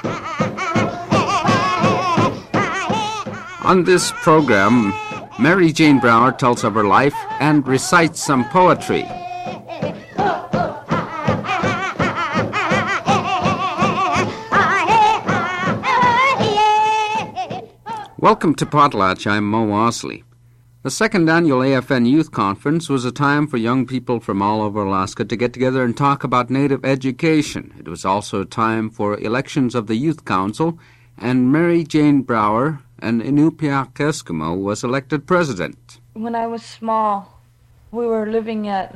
On this program, Mary Jane Brower tells of her life and recites some poetry. Welcome to Potlatch. I'm Mo Wasley. The second annual AFN Youth Conference was a time for young people from all over Alaska to get together and talk about Native education. It was also a time for elections of the Youth Council, and Mary Jane Brower, an Inupiaq Eskimo, was elected president. When I was small, we were living at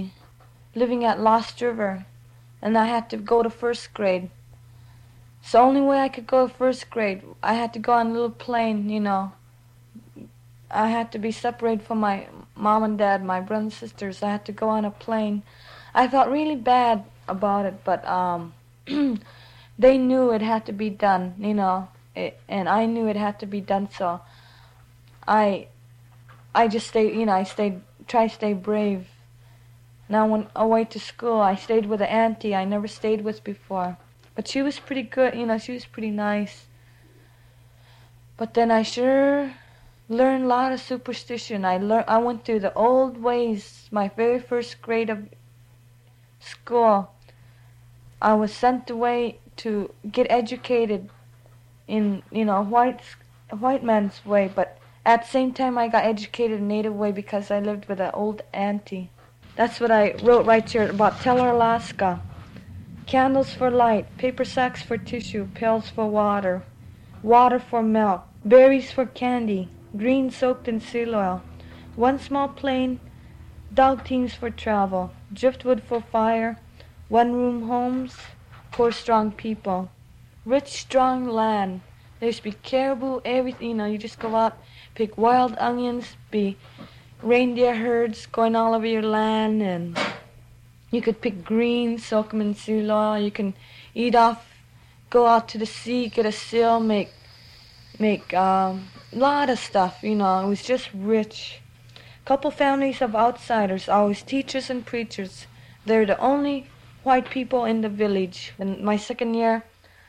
Lost River, and I had to go to first grade. So the only way I could go to first grade, I had to go on a little plane, you know. I had to be separated from my mom and dad, my brothers and sisters. I had to go on a plane. I felt really bad about it, but they knew it had to be done, you know. And I knew it had to be done, so I just stayed, you know, tried to stay brave. Now when I went to school, I stayed with an auntie I never stayed with before. But she was pretty good, you know, she was pretty nice. But then I sure learned a lot of superstition. I went through the old ways, my very first grade of school. I was sent away to get educated in, you know, a white man's way, but at the same time I got educated in Native way because I lived with an old auntie. That's what I wrote right here about Teller, Alaska. Candles for light, paper sacks for tissue, pails for water, water for milk, berries for candy, green soaked in seal oil, one small plane, dog teams for travel, driftwood for fire, one-room homes, poor strong people. Rich, strong land. There used to be caribou, everything, you know, you just go out, pick wild onions, be reindeer herds going all over your land, and you could pick greens, soak them in seal oil, you can eat off, go out to the sea, get a seal, make a lot of stuff, you know, it was just rich. Couple families of outsiders, always teachers and preachers. They're the only white people in the village. In my second year,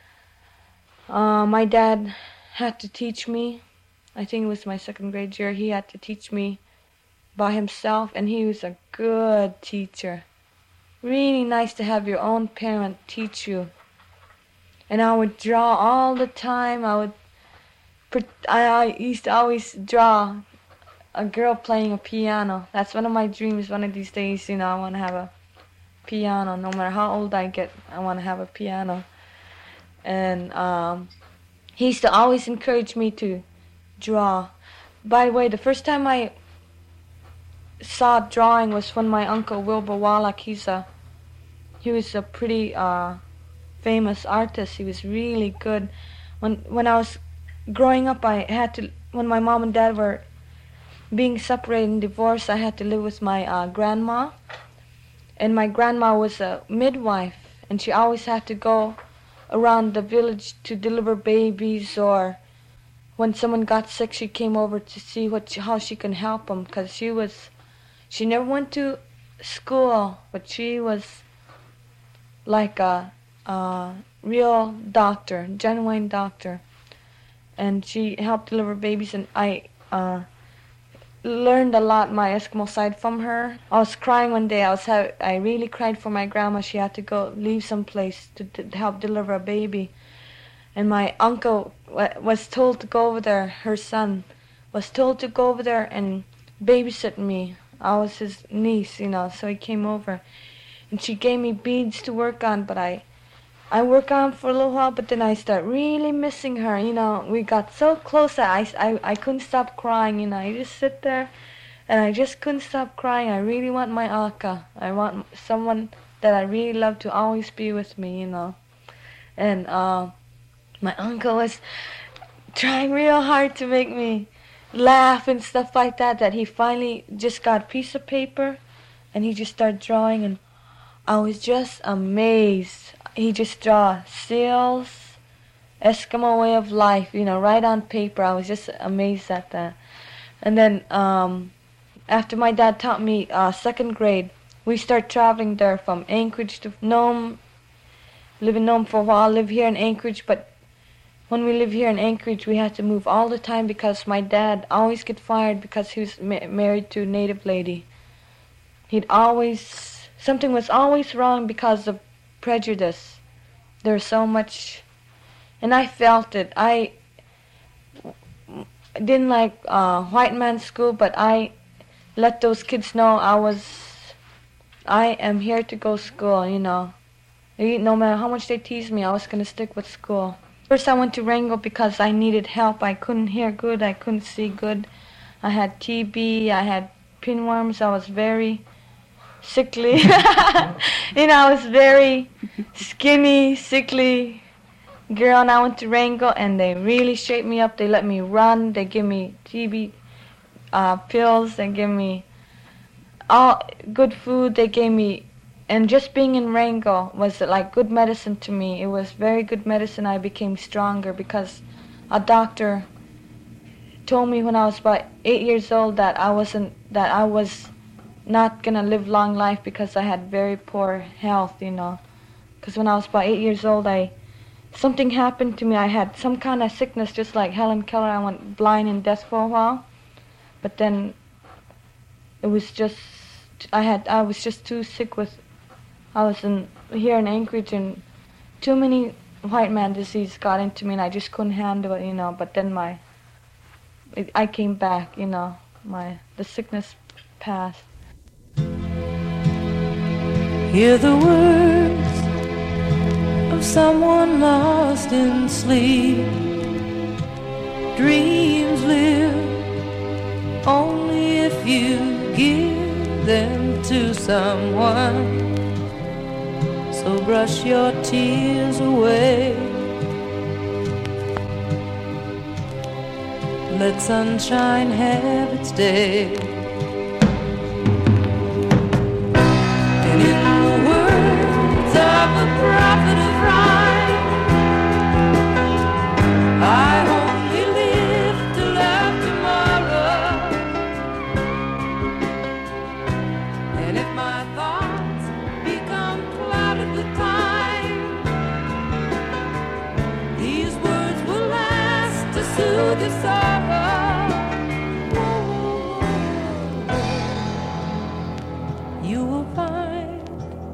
my dad had to teach me, I think it was my second grade year, he had to teach me by himself, and he was a good teacher. Really nice to have your own parent teach you. And I would draw all the time. I used to always draw a girl playing a piano. That's one of my dreams one of these days, you know, I want to have a piano. No matter how old I get, I want to have a piano. And he used to always encourage me to draw. By the way, the first time I saw drawing was when my uncle Wilbur Wallach, he was a pretty famous artist. He was really good. When I was growing up, when my mom and dad were being separated and divorced, I had to live with my grandma. And my grandma was a midwife, and she always had to go around the village to deliver babies, or when someone got sick, she came over to see how she can help them, because she never went to school, but she was like a real doctor, genuine doctor. And she helped deliver babies, and I learned a lot my Eskimo side from her. I was crying one day. I really cried for my grandma. She had to leave someplace to help deliver a baby. And my uncle was told to go over there, her son, was told to go over there and babysit me. I was his niece, you know, so he came over. And she gave me beads to work on, but I worked on for a little while, but then I started really missing her, you know. We got so close that I couldn't stop crying, you know. I just sit there, and I just couldn't stop crying. I really want my Aka. I want someone that I really love to always be with me, you know. And my uncle was trying real hard to make me laugh and stuff like that he finally just got a piece of paper, and he just started drawing, and I was just amazed. He just draw seals, Eskimo way of life, you know, right on paper. I was just amazed at that. And then after my dad taught me second grade, we started traveling there from Anchorage to Nome, live in Nome for a while, live here in Anchorage, but when we live here in Anchorage, we had to move all the time because my dad always get fired because he was married to a native lady. Something was always wrong because of prejudice. There's so much, and I felt it. I didn't like white man's school, but I let those kids know I am here to go to school, you know. No matter how much they teased me, I was going to stick with school. First I went to Wrangell because I needed help. I couldn't hear good, I couldn't see good. I had TB, I had pinworms, I was very sickly. You know, I was very skinny, sickly girl, and I went to Wrangell, and they really shaped me up. They let me run, they give me TB pills, they give me all good food, they gave me, and just being in Wrangell was like good medicine to me. It was very good medicine. I became stronger because a doctor told me when I was about 8 years old that I was not gonna live long life because I had very poor health, you know. Because when I was about 8 years old, something happened to me. I had some kind of sickness, just like Helen Keller. I went blind and deaf for a while, but then it was just I was just too sick with. I was here in Anchorage, and too many white man disease got into me, and I just couldn't handle it, you know. But then I came back, you know. The sickness passed. Hear the words of someone lost in sleep. Dreams live only if you give them to someone. So brush your tears away. Let sunshine have its day. And in the words of a prophet of rhyme, I only live to love tomorrow. And if my thoughts become clouded with time, these words will last to soothe your sorrow. You will find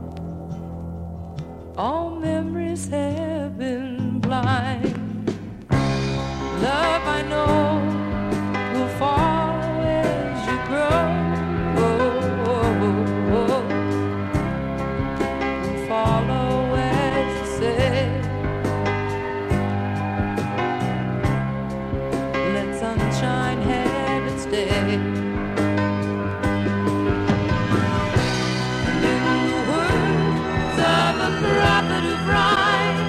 all memories have been blind. Love, I know, will follow as you grow. Will follow as you say. Let sunshine have its day. And in the words of a prophet of rhyme,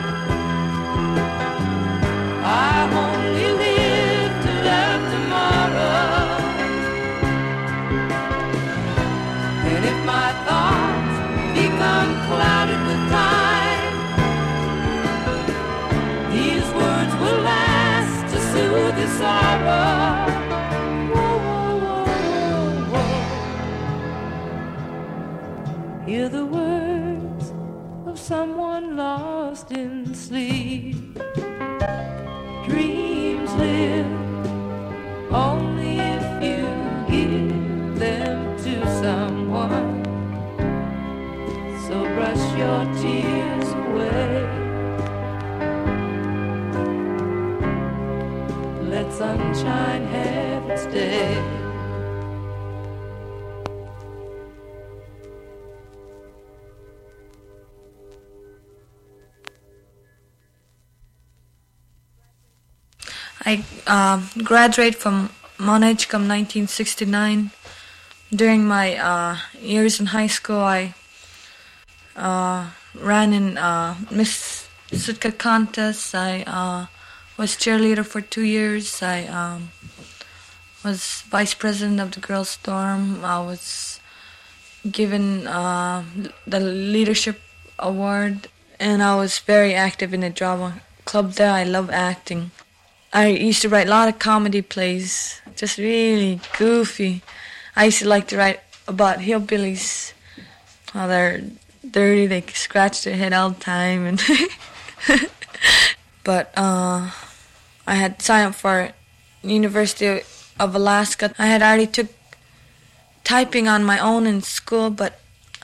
I only live to love tomorrow. And if my thoughts become clouded with time, these words will last to soothe your sorrow. Hear the words of someone lost in sleep. Dreams live only if you give them to someone. So brush your tears away. Let sunshine have its day. I graduated from Mount Edgecombe 1969. During my years in high school, I ran in Miss Sitka contests. I was cheerleader for 2 years. I was vice president of the Girls Storm. I was given the leadership award, and I was very active in the drama club there. I love acting. I used to write a lot of comedy plays, just really goofy. I used to like to write about hillbillies, how they're dirty. They scratch their head all the time. And but I had signed up for University of Alaska. I had already took typing on my own in school, but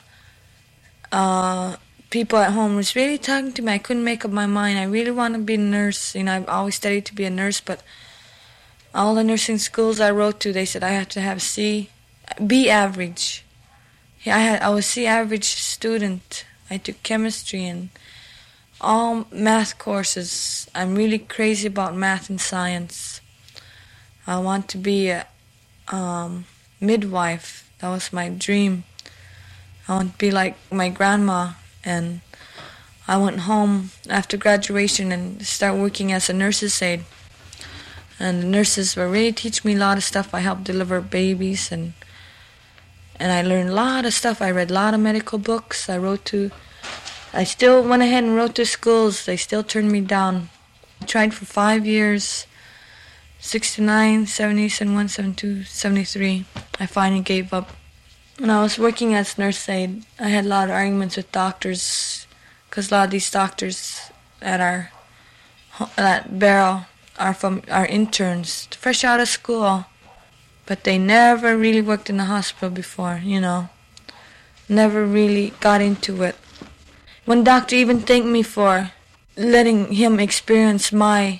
people at home was really talking to me. I couldn't make up my mind. I really want to be a nurse. I've always studied to be a nurse, but all the nursing schools I wrote to, they said I had to have B average. Yeah, I was C average student. I took chemistry and all math courses. I'm really crazy about math and science. I want to be a midwife. That was my dream. I want to be like my grandma. And I went home after graduation and started working as a nurse's aide. And the nurses were really teaching me a lot of stuff. I helped deliver babies, and I learned a lot of stuff. I read a lot of medical books. I still went ahead and wrote to schools. They still turned me down. I tried for 5 years, 69, 70, 71, 72, 73. I finally gave up. When I was working as nurse aide, I had a lot of arguments with doctors, because a lot of these doctors at Barrow are interns, fresh out of school, but they never really worked in the hospital before, never really got into it. One doctor even thanked me for letting him experience what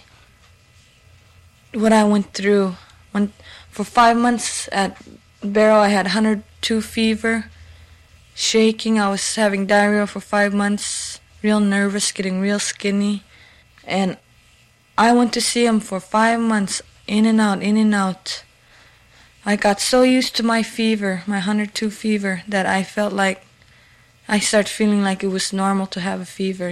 I went through. For 5 months at Barrow, I had 102 fever, shaking. I was having diarrhea for 5 months, real nervous, getting real skinny. And I went to see him for 5 months, in and out. I got so used to my fever, my 102 fever, that I felt like I started feeling like it was normal to have a fever,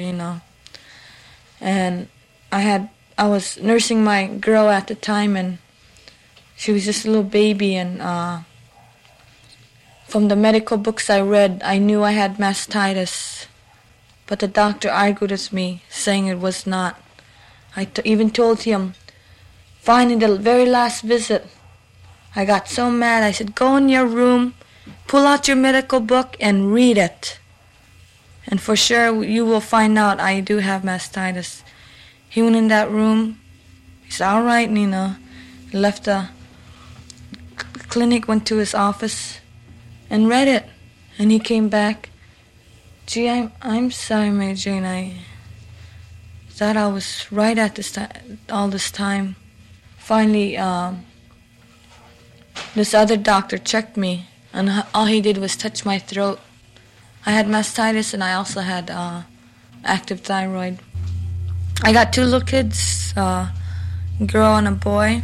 And I was nursing my girl at the time, and she was just a little baby, and from the medical books I read, I knew I had mastitis, but the doctor argued with me, saying it was not. I even told him, fine, in the very last visit, I got so mad. I said, go in your room, pull out your medical book, and read it. And for sure, you will find out I do have mastitis. He went in that room. He said, all right, Nina. He left the clinic, went to his office, and read it. And he came back. Gee, I'm sorry, Mary Jane. I thought I was right at this time, all this time. Finally, this other doctor checked me, and all he did was touch my throat. I had mastitis, and I also had active thyroid. I got 2 little kids, a girl and a boy.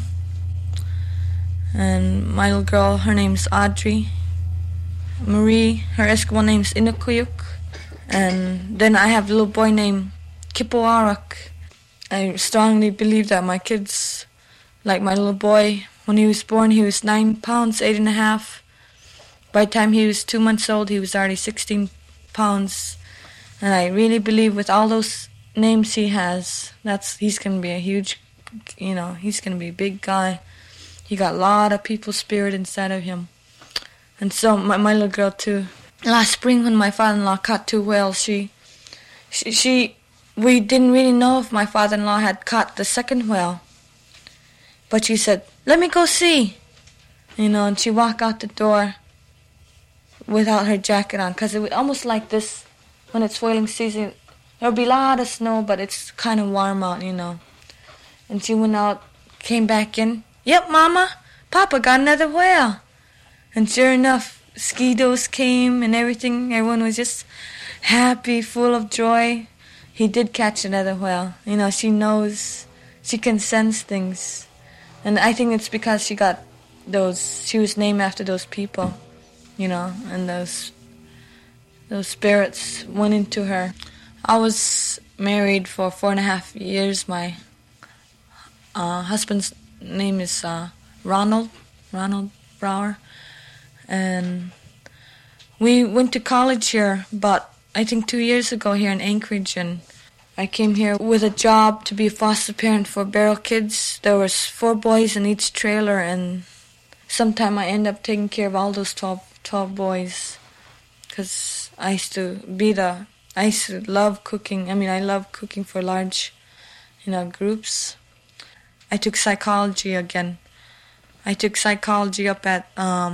And my little girl, her name's Audrey. Marie, her Eskimo name's Inukuyuk. And then I have a little boy named Kipoarak. I strongly believe that my kids, like my little boy, when he was born, he was 9 pounds, 8.5. By the time he was 2 months old, he was already 16 pounds. And I really believe with all those names he has, he's going to be a huge, he's going to be a big guy. He got a lot of people's spirit inside of him. And so my little girl too. Last spring when my father-in-law caught 2 whales, we didn't really know if my father-in-law had caught the second whale. But she said, let me go see. And she walked out the door without her jacket on, because it was almost like this when it's whaling season. There'll be a lot of snow, but it's kind of warm out, And she went out, came back in. Yep, Mama, Papa got another whale. And sure enough, mosquitoes came and everything. Everyone was just happy, full of joy. He did catch another whale. She knows, she can sense things. And I think it's because she was named after those people, and those spirits went into her. I was married for 4.5 years. My husband's name is Ronald Brower. And we went to college here about, I think, 2 years ago here in Anchorage. And I came here with a job to be a foster parent for Barrow kids. There was 4 boys in each trailer, and sometime I end up taking care of all those 12 boys, because I used to love cooking. I love cooking for large, groups. I took psychology again. I took psychology up at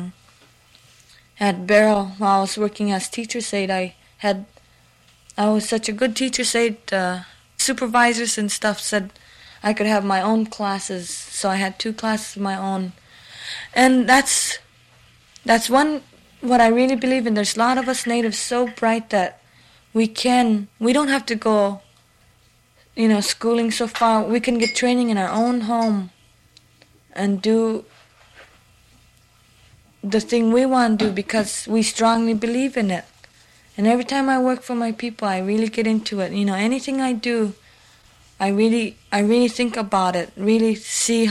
Barrel while I was working as teacher's aide. I was such a good teacher's aide. Supervisors and stuff said I could have my own classes, so I had 2 classes of my own. And that's what I really believe in. There's a lot of us natives so bright that we don't have to go, schooling so far. We can get training in our own home and do the thing we want to do because we strongly believe in it. And every time I work for my people, I really get into it. Anything I do, I really think about it, really see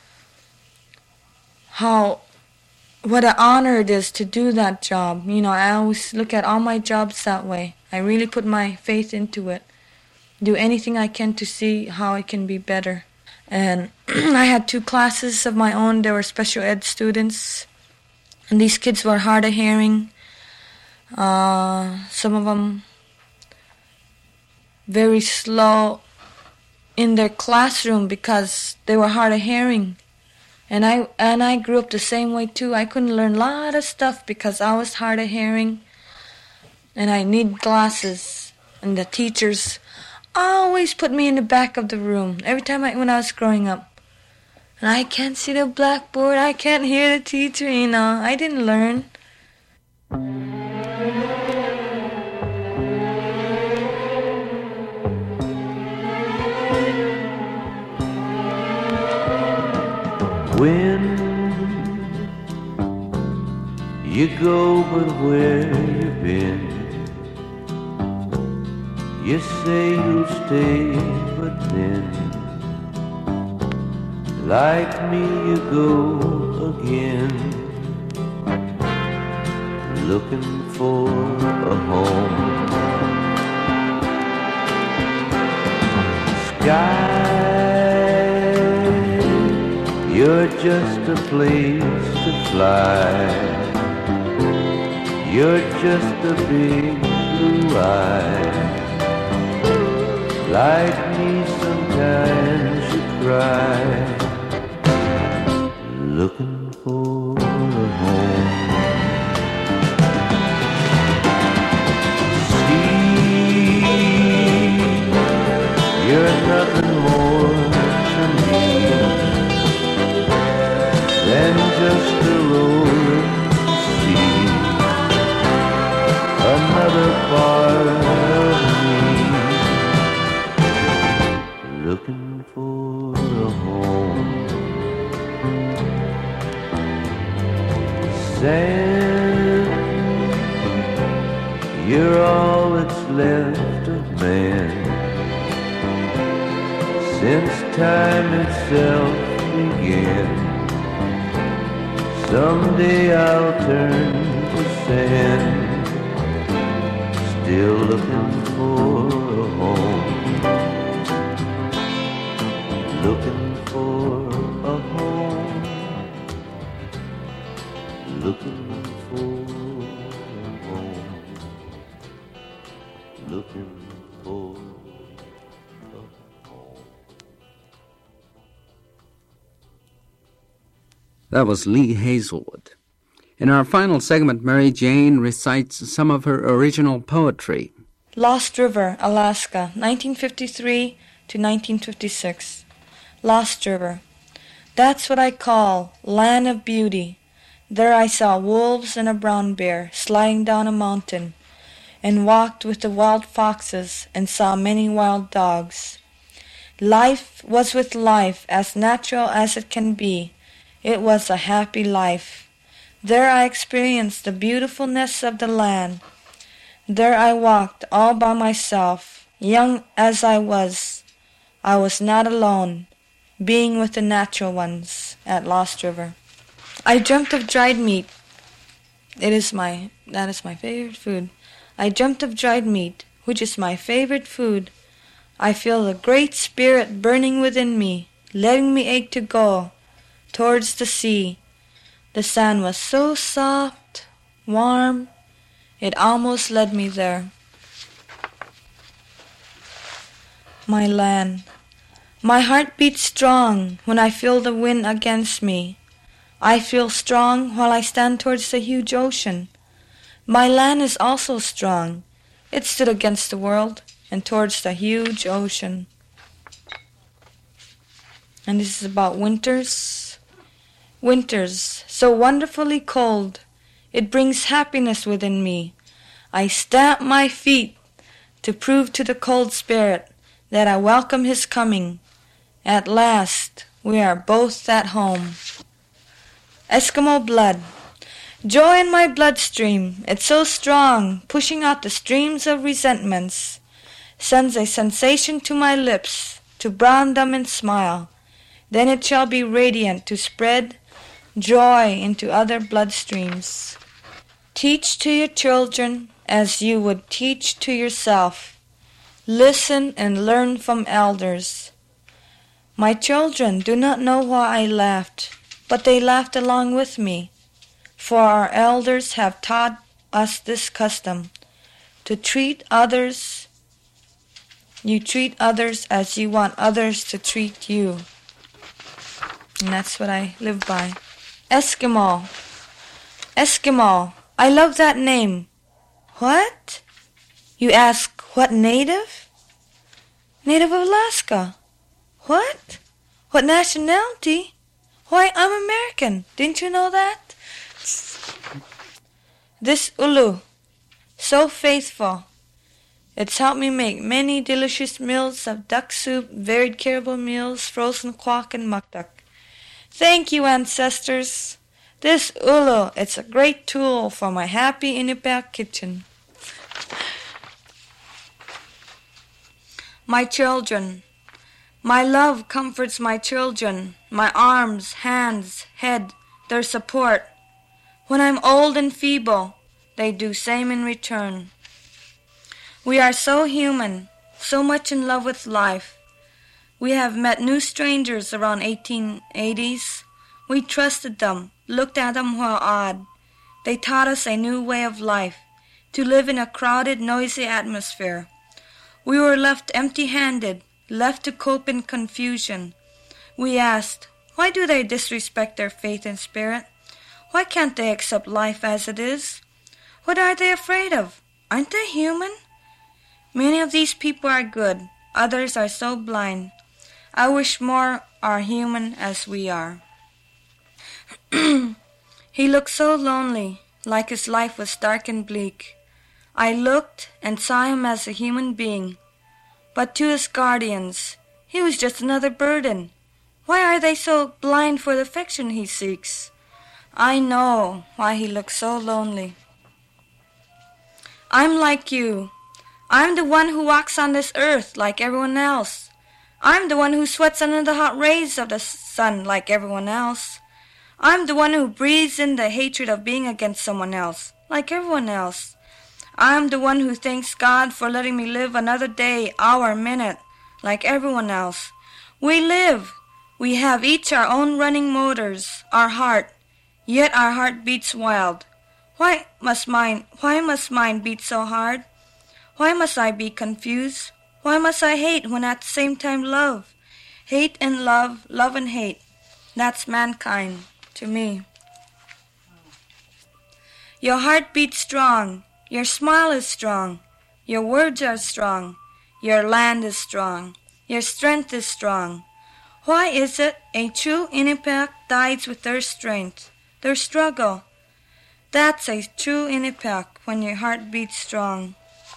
what an honor it is to do that job. I always look at all my jobs that way. I really put my faith into it. Do anything I can to see how it can be better. And I had 2 classes of my own. They were special ed students. And these kids were hard of hearing. Some of them very slow in their classroom because they were hard of hearing. And I grew up the same way too. I couldn't learn a lot of stuff because I was hard of hearing. And I need glasses. And the teachers always put me in the back of the room every time when I was growing up. And I can't see the blackboard. I can't hear the teacher, I didn't learn. When you go but where you've been, you say you'll stay but then, like me you go again, looking for a home. Sky, you're just a place to fly. You're just a big blue eye. Like me sometimes you cry, looking for a home. See, you're nothing more to me than just a rolling sea, another part of me, looking for a home. Sand, you're all that's left of man since time itself began. Someday I'll turn to sand, still looking for a home, looking for a home, looking for a home, looking for a home. That was Lee Hazelwood. In our final segment, Mary Jane recites some of her original poetry. Lost River, Alaska, 1953 to 1956. Lost River. That's what I call land of beauty. There I saw wolves and a brown bear sliding down a mountain, and walked with the wild foxes and saw many wild dogs. Life was with life as natural as it can be. It was a happy life. There I experienced the beautifulness of the land. There I walked all by myself. Young as I was not alone, being with the natural ones at Lost River. I dreamt of dried meat. That is my favorite food. I dreamt of dried meat, which is my favorite food. I feel the great spirit burning within me, letting me ache to go towards the sea. The sand was so soft, warm, It almost led me there. My land. My heart beats strong when I feel the wind against me. I feel strong while I stand towards the huge ocean. My land is also strong. It stood against the world and towards the huge ocean. And this is about winters. Winters, so wonderfully cold, it brings happiness within me. I stamp my feet to prove to the cold spirit that I welcome his coming. At last, we are both at home. Eskimo blood. Joy in my bloodstream, it's so strong, pushing out the streams of resentments, sends a sensation to my lips to brown them and smile. Then it shall be radiant to spread joy into other bloodstreams. Teach to your children as you would teach to yourself. Listen and learn from elders. My children do not know why I laughed, but they laughed along with me, for our elders have taught us this custom, to treat others. You treat others as you want others to treat you. And that's what I live by. Eskimo. Eskimo. I love that name. What? You ask, what native? Native of Alaska. What? What nationality? Why, I'm American. Didn't you know that? This ulu, so faithful. It's helped me make many delicious meals of duck soup, varied caribou meals, frozen quack, and mukduck. Thank you, ancestors. This ulu, it's a great tool for my happy Inupiaq kitchen. My children. My love comforts my children, my arms, hands, head, their support. When I'm old and feeble, they do same in return. We are so human, so much in love with life. We have met new strangers around 1880s. We trusted them, looked at them while odd. They taught us a new way of life, to live in a crowded, noisy atmosphere. We were left empty-handed, left to cope in confusion. We asked, why do they disrespect their faith and spirit? Why can't they accept life as it is? What are they afraid of? Aren't they human? Many of these people are good. Others are so blind. I wish more are human as we are. He looked so lonely, like his life was dark and bleak. I looked and saw him as a human being. But to his guardians, he was just another burden. Why are they so blind for the affection he seeks? I know why he looks so lonely. I'm like you. I'm the one who walks on this earth like everyone else. I'm the one who sweats under the hot rays of the sun like everyone else. I'm the one who breathes in the hatred of being against someone else like everyone else. I'm the one who thanks God for letting me live another day, hour, minute, like everyone else. We live. We have each our own running motors, our heart, yet our heart beats wild. Why must mine beat so hard? Why must I be confused? Why must I hate when at the same time love? Hate and love, love and hate. That's mankind to me. Your heart beats strong. Your smile is strong. Your words are strong. Your land is strong. Your strength is strong. Why is it a true Inupiaq dies with their strength, their struggle? That's a true Inupiaq when your heart beats strong.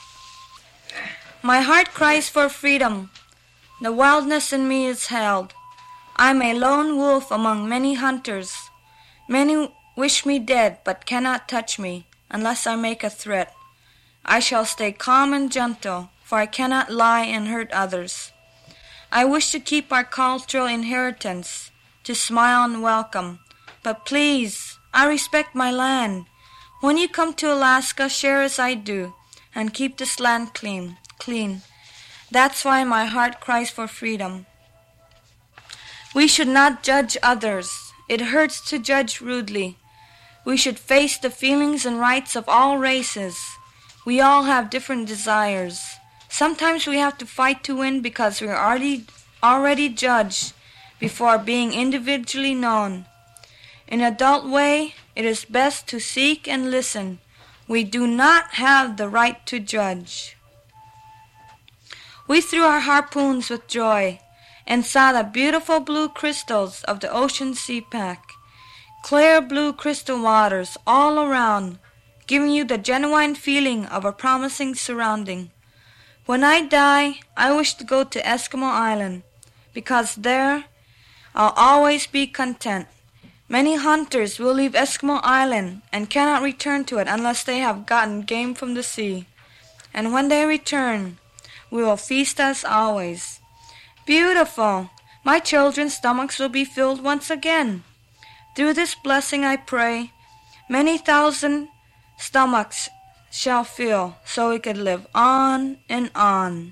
My heart cries for freedom. The wildness in me is held. I'm a lone wolf among many hunters. Many wish me dead but cannot touch me unless I make a threat. I shall stay calm and gentle, for I cannot lie and hurt others. I wish to keep our cultural inheritance, to smile and welcome. But please, I respect my land. When you come to Alaska, share as I do, and keep this land clean. That's why my heart cries for freedom. We should not judge others. It hurts to judge rudely. We should face the feelings and rights of all races. We all have different desires. Sometimes we have to fight to win because we are already judged before being individually known. In an adult way, it is best to seek and listen. We do not have the right to judge. We threw our harpoons with joy and saw the beautiful blue crystals of the ocean sea pack. Clear blue crystal waters all around, giving you the genuine feeling of a promising surrounding. When I die, I wish to go to Eskimo Island, because there I'll always be content. Many hunters will leave Eskimo Island and cannot return to it unless they have gotten game from the sea. And when they return, we will feast as always. Beautiful! My children's stomachs will be filled once again. Through this blessing I pray, many thousand stomachs shall fill, so we could live on and on.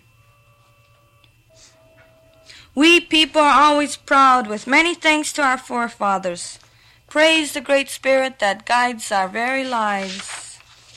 We people are always proud, with many thanks to our forefathers. Praise the Great Spirit that guides our very lives.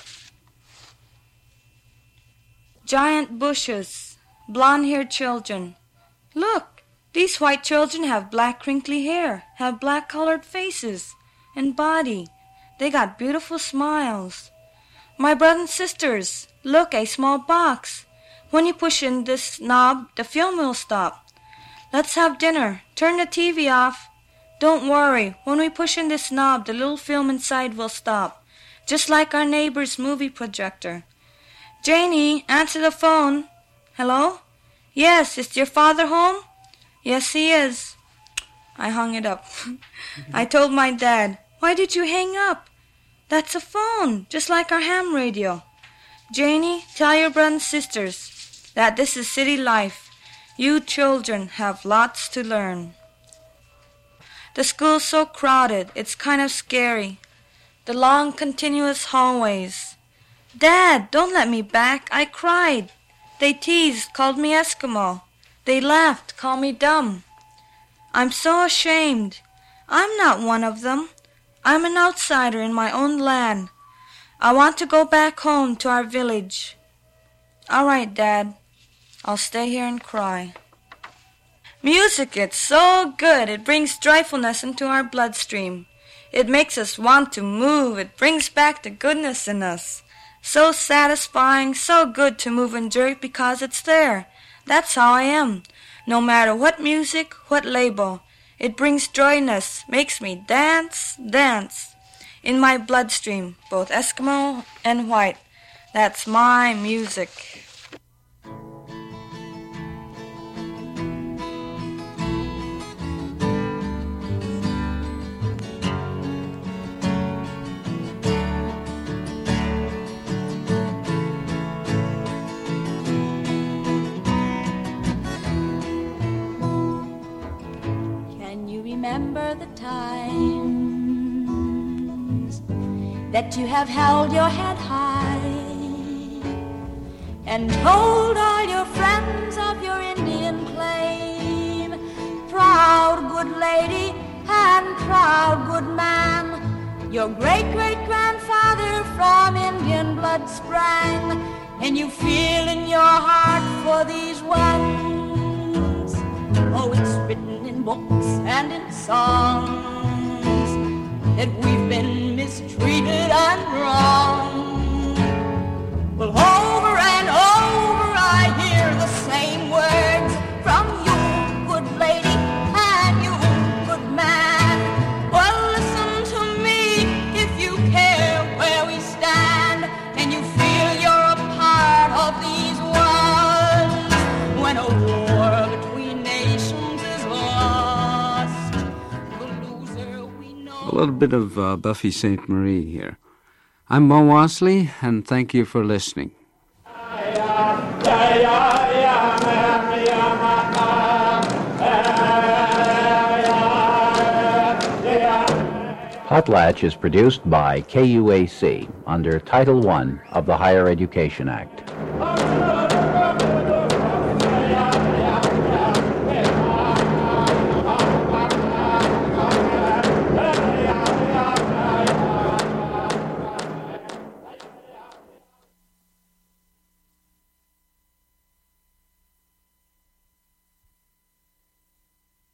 Giant bushes, blonde-haired children. Look! These white children have black crinkly hair, have black-colored faces and body. They got beautiful smiles. My brothers and sisters, look, a small box. When you push in this knob, the film will stop. Let's have dinner. Turn the TV off. Don't worry, when we push in this knob, the little film inside will stop, just like our neighbor's movie projector. Janie, answer the phone. Hello? Yes, is your father home? Yes, he is. I hung it up. I told my dad, why did you hang up? That's a phone, just like our ham radio. Janie, tell your brothers and sisters that this is city life. You children have lots to learn. The school's so crowded, it's kind of scary. The long, continuous hallways. Dad, don't let me back. I cried. They teased, called me Eskimo. They laughed, called me dumb. I'm so ashamed. I'm not one of them. I'm an outsider in my own land. I want to go back home to our village. All right, Dad. I'll stay here and cry. Music, it's so good. It brings joyfulness into our bloodstream. It makes us want to move. It brings back the goodness in us. So satisfying, so good to move and jerk because it's there. That's how I am. No matter what music, what label, it brings joyness, makes me dance, dance. In my bloodstream, both Eskimo and white. That's my music. Remember the times that you have held your head high and told all your friends of your Indian claim. Proud good lady and proud good man, your great-great-grandfather from Indian blood sprang, and you feel in your heart for these ones. Oh, it's written in books and in songs that we've been mistreated and wronged. Well, over and over I hear the same words from you, good lady, and you, good man. Well, listen to me if you care where we stand, and you feel you're a part of these ones. When a war between nations is lost, the loser we know. A little bit of Buffy St. Marie here. I'm Mo Wasley, and thank you for listening. Potlatch is produced by KUAC under Title I of the Higher Education Act.